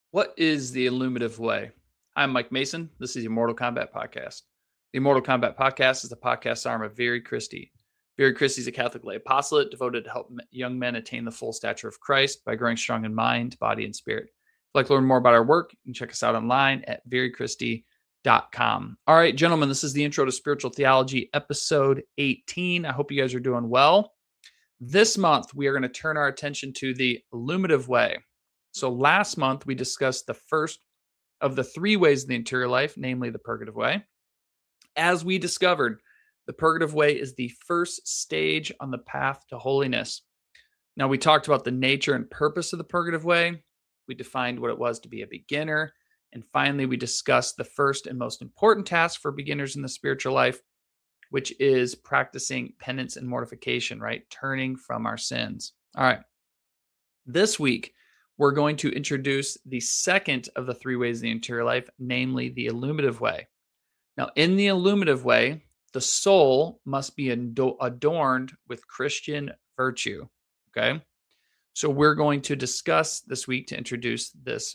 What is the Illuminative Way? I'm Mike Mason. This is the Immortal Combat Podcast. The Immortal Combat Podcast is the podcast arm of Very Christie. Very Christie is a Catholic lay apostolate devoted to help young men attain the full stature of Christ by growing strong in mind, body, and spirit. If you'd like to learn more about our work, you can check us out online at verychristie.com. All right, gentlemen, this is the Intro to Spiritual Theology, episode 18. I hope you guys are doing well. This month, we are going to turn our attention to the Illuminative Way. So last month, we discussed the first of the three ways of the interior life, namely the purgative way. As we discovered, the purgative way is the first stage on the path to holiness. Now, we talked about the nature and purpose of the purgative way. We defined what it was to be a beginner. And finally, we discussed the first and most important task for beginners in the spiritual life, which is practicing penance and mortification, right? Turning from our sins. All right. This week, we're going to introduce the second of the three ways of the interior life, namely the illuminative way. Now, in the illuminative way, the soul must be adorned with Christian virtue. Okay. So we're going to discuss this week to introduce this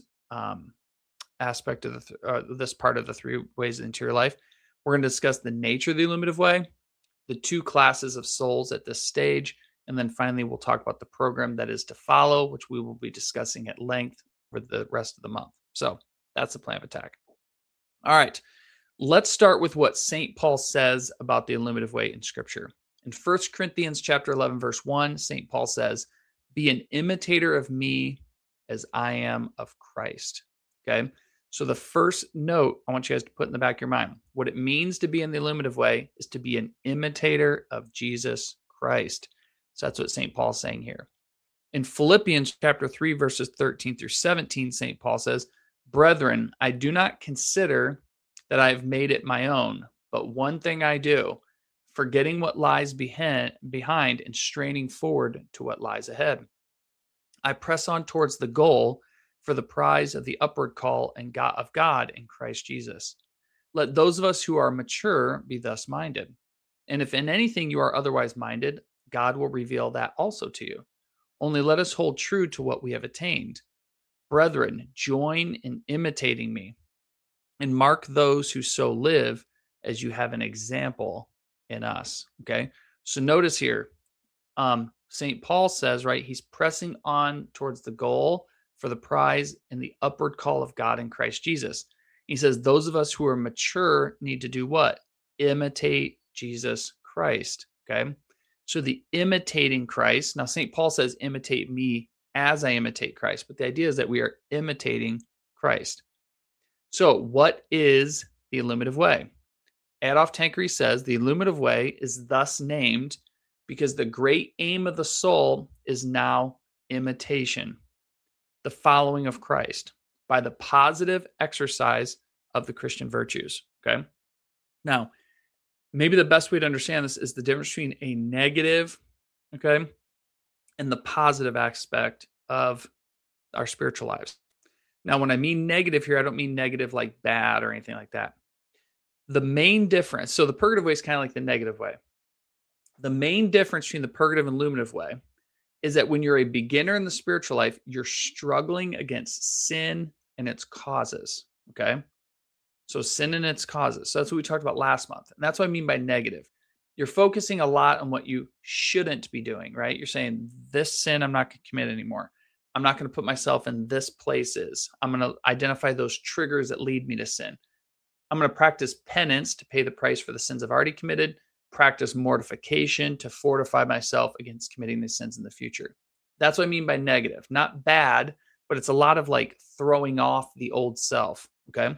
aspect of this part of the three ways of the interior life. We're going to discuss the nature of the illuminative way, the two classes of souls at this stage, and then finally, we'll talk about the program that is to follow, which we will be discussing at length for the rest of the month. So that's the plan of attack. All right, let's start with what St. Paul says about the illuminative way in Scripture. In 1 Corinthians chapter 11, verse 1, St. Paul says, "Be an imitator of me as I am of Christ." Okay, so the first note I want you guys to put in the back of your mind, what it means to be in the illuminative way is to be an imitator of Jesus Christ. So that's what St. Paul's saying here. In Philippians chapter 3, verses 13 through 17, St. Paul says, "Brethren, I do not consider that I have made it my own, but one thing I do, forgetting what lies behind and straining forward to what lies ahead. I press on towards the goal for the prize of the upward call of God in Christ Jesus. Let those of us who are mature be thus minded. And if in anything you are otherwise minded, God will reveal that also to you. Only let us hold true to what we have attained. Brethren, join in imitating me and mark those who so live as you have an example in us." Okay. So notice here, St. Paul says, right, he's pressing on towards the goal for the prize and the upward call of God in Christ Jesus. He says, those of us who are mature need to do what? Imitate Jesus Christ. Okay. So the imitating Christ, now St. Paul says, imitate me as I imitate Christ, but the idea is that we are imitating Christ. So what is the illuminative way? Adolf Tanqueray says the illuminative way is thus named because the great aim of the soul is now imitation, the following of Christ by the positive exercise of the Christian virtues. Okay. Now, maybe the best way to understand this is the difference between a negative, okay, and the positive aspect of our spiritual lives. Now, when I mean negative here, I don't mean negative like bad or anything like that. The main difference, so the purgative way is kind of like the negative way. The main difference between the purgative and illuminative way is that when you're a beginner in the spiritual life, you're struggling against sin and its causes, okay? So sin and its causes. So that's what we talked about last month. And that's what I mean by negative. You're focusing a lot on what you shouldn't be doing, right? You're saying, this sin I'm not going to commit anymore. I'm not going to put myself in this places. I'm going to identify those triggers that lead me to sin. I'm going to practice penance to pay the price for the sins I've already committed, practice mortification to fortify myself against committing these sins in the future. That's what I mean by negative. Not bad, but it's a lot of like throwing off the old self, okay?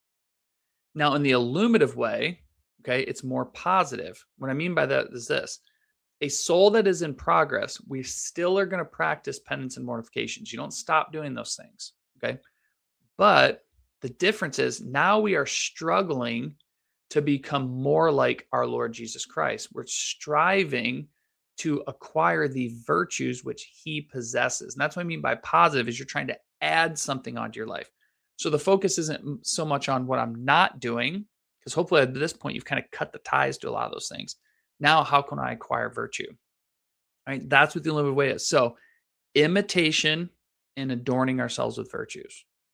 Now, in the illuminative way, okay, it's more positive. What I mean by that is this. A soul that is in progress, we still are going to practice penance and mortifications. You don't stop doing those things, okay? But the difference is now we are struggling to become more like our Lord Jesus Christ. We're striving to acquire the virtues which he possesses. And that's what I mean by positive is you're trying to add something onto your life. So the focus isn't so much on what I'm not doing, because hopefully at this point you've kind of cut the ties to a lot of those things. Now, how can I acquire virtue? All right, that's what the illuminative way is. So imitation and adorning ourselves with virtues.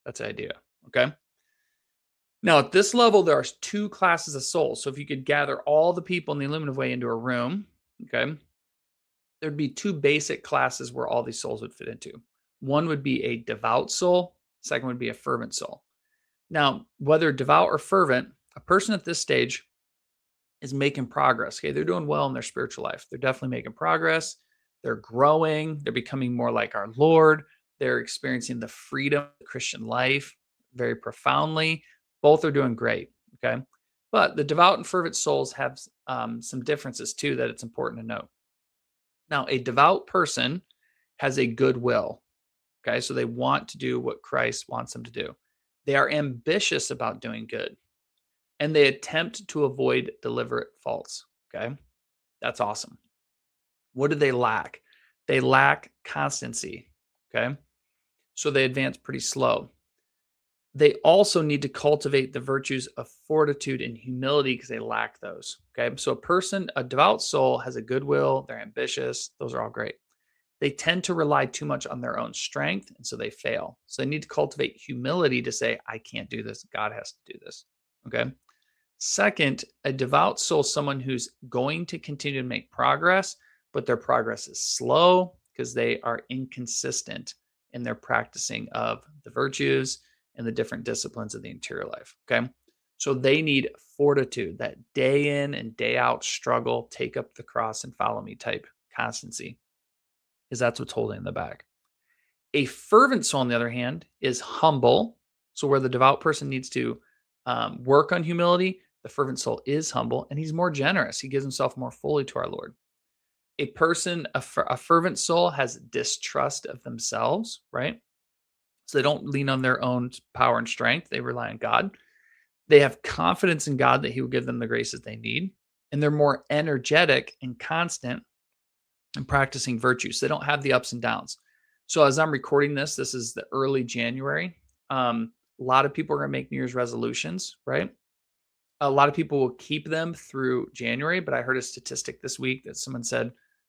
That's the idea. Okay. Now, at this level, there are two classes of souls. So if you could gather all the people in the Illuminative Way into a room, okay, there'd be two basic classes where all these souls would fit into. One would be a devout soul, second would be a fervent soul. Now, whether devout or fervent, a person at this stage is making progress. Okay, they're doing well in their spiritual life. They're definitely making progress. They're growing. They're becoming more like our Lord. They're experiencing the freedom of the Christian life very profoundly. Both are doing great. Okay, but the devout and fervent souls have some differences too that it's important to note. Now, a devout person has a good will. Okay, so they want to do what Christ wants them to do. They are ambitious about doing good and they attempt to avoid deliberate faults. Okay, that's awesome. What do they lack? They lack constancy. Okay, so they advance pretty slow. They also need to cultivate the virtues of fortitude and humility because they lack those. Okay, so a devout soul has a good will, they're ambitious, those are all great. They tend to rely too much on their own strength, and so they fail. So they need to cultivate humility to say, I can't do this, God has to do this. Okay. Second, a devout soul is someone who's going to continue to make progress, but their progress is slow because they are inconsistent in their practicing of the virtues and the different disciplines of the interior life. Okay. So they need fortitude, that day in and day out struggle, take up the cross and follow me type constancy, because that's what's holding them back. A fervent soul, on the other hand, is humble. So where the devout person needs to work on humility, the fervent soul is humble and he's more generous. He gives himself more fully to our Lord. A fervent soul has distrust of themselves, right? So they don't lean on their own power and strength. They rely on God. They have confidence in God that he will give them the graces they need. And they're more energetic and constant in practicing virtues. They don't have the ups and downs. So as I'm recording this, this is the early January. A lot of people are going to make New Year's resolutions, right? A lot of people will keep them through January, but I heard a statistic this week that someone said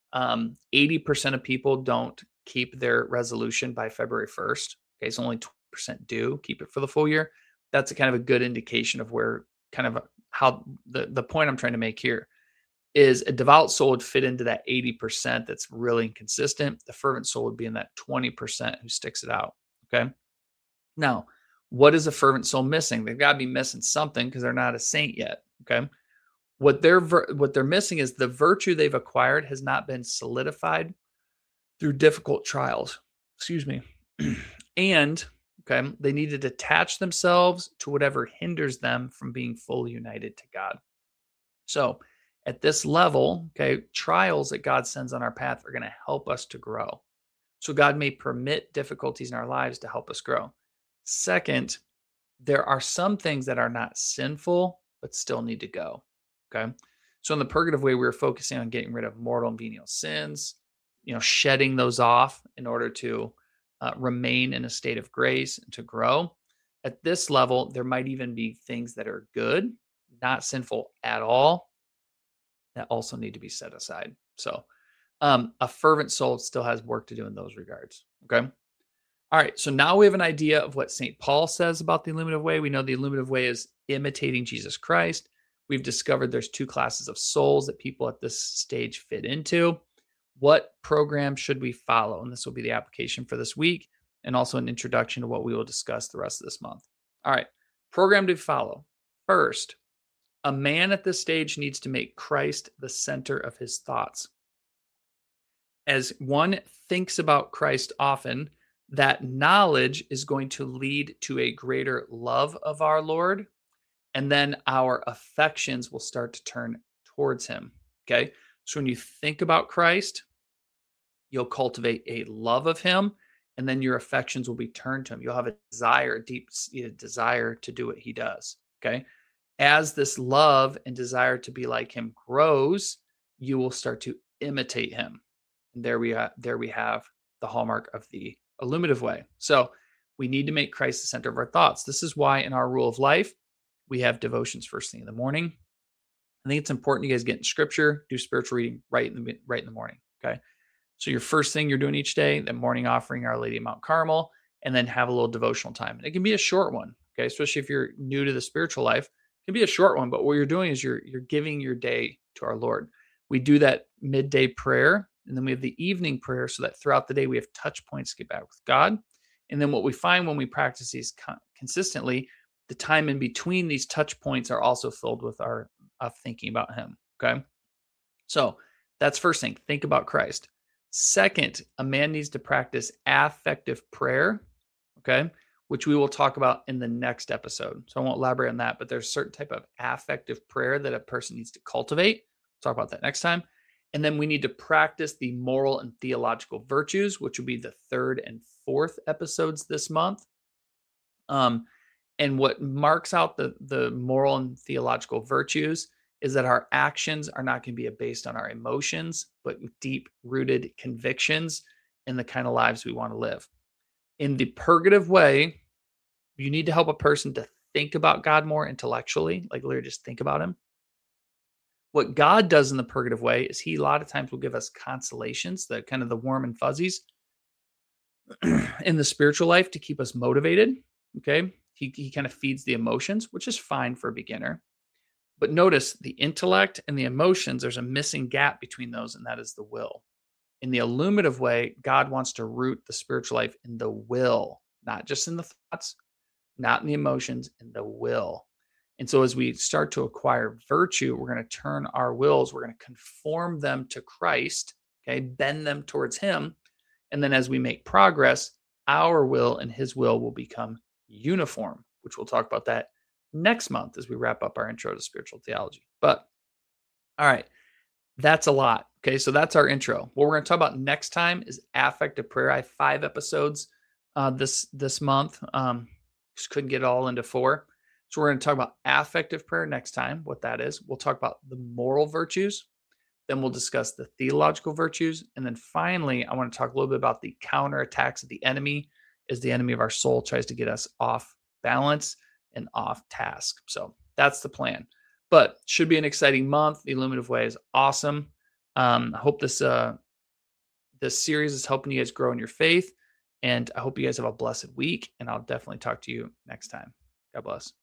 80% of people don't keep their resolution by February 1st. Okay, so only 20% do keep it for the full year. That's a kind of a good indication of where how the point I'm trying to make here is a devout soul would fit into that 80% that's really inconsistent. The fervent soul would be in that 20% who sticks it out. Okay. Now, what is a fervent soul missing? They've got to be missing something because they're not a saint yet. Okay. What they're missing is the virtue they've acquired has not been solidified through difficult trials. Excuse me. And okay, they need to detach themselves to whatever hinders them from being fully united to God. So at this level, okay, trials that God sends on our path are going to help us to grow. So God may permit difficulties in our lives to help us grow. Second, there are some things that are not sinful, but still need to go. Okay. So in the purgative way, we were focusing on getting rid of mortal and venial sins, shedding those off in order to remain in a state of grace and to grow. At this level, there might even be things that are good, not sinful at all, that also need to be set aside. So a fervent soul still has work to do in those regards. Okay. All right, so now we have an idea of what St. Paul says about the Illuminative Way. We know the Illuminative Way is imitating Jesus Christ. We've discovered there's two classes of souls that people at this stage fit into. What program should we follow? And this will be the application for this week and also an introduction to what we will discuss the rest of this month. All right, program to follow. First, a man at this stage needs to make Christ the center of his thoughts. As one thinks about Christ often, that knowledge is going to lead to a greater love of our Lord, and then our affections will start to turn towards him. Okay. So when you think about Christ, you'll cultivate a love of him, and then your affections will be turned to him. You'll have a desire, a deep-seated desire to do what he does. Okay. As this love and desire to be like him grows, you will start to imitate him. And there we have the hallmark of the Illuminative Way. So we need to make Christ the center of our thoughts. This is why in our rule of life, we have devotions first thing in the morning. I think it's important you guys get in scripture, do spiritual reading right in the morning. Okay. So your first thing you're doing each day, the morning offering, Our Lady of Mount Carmel, and then have a little devotional time. And it can be a short one, okay? Especially if you're new to the spiritual life, it can be a short one, but what you're doing is you're giving your day to our Lord. We do that midday prayer, and then we have the evening prayer so that throughout the day we have touch points to get back with God. And then what we find when we practice these consistently, the time in between these touch points are also filled with our thinking about him, okay? So that's first thing, think about Christ. Second, a man needs to practice affective prayer, okay, which we will talk about in the next episode. So I won't elaborate on that, but there's a certain type of affective prayer that a person needs to cultivate. We'll talk about that next time. And then we need to practice the moral and theological virtues, which will be the third and fourth episodes this month. And what marks out the moral and theological virtues is that our actions are not going to be based on our emotions, but deep rooted convictions in the kind of lives we want to live. In the purgative way, you need to help a person to think about God more intellectually, like literally just think about him. What God does in the purgative way is he a lot of times will give us consolations, the kind of the warm and fuzzies in the spiritual life to keep us motivated. Okay. He kind of feeds the emotions, which is fine for a beginner. But notice the intellect and the emotions, there's a missing gap between those, and that is the will. In the illuminative way, God wants to root the spiritual life in the will, not just in the thoughts, not in the emotions, in the will. And so as we start to acquire virtue, we're going to turn our wills, we're going to conform them to Christ, okay, bend them towards him. And then as we make progress, our will and his will become uniform, which we'll talk about that next month as we wrap up our intro to spiritual theology. But all right, that's a lot. Okay, so that's our intro. What we're going to talk about next time is affective prayer. I have 5 episodes this month. Just couldn't get it all into 4. So we're going to talk about affective prayer next time, what that is. We'll talk about the moral virtues. Then we'll discuss the theological virtues. And then finally, I want to talk a little bit about the counterattacks of the enemy as the enemy of our soul tries to get us off balance and off task. So that's the plan. But should be an exciting month. The Illuminative Way is awesome. I hope this series is helping you guys grow in your faith. And I hope you guys have a blessed week. And I'll definitely talk to you next time. God bless.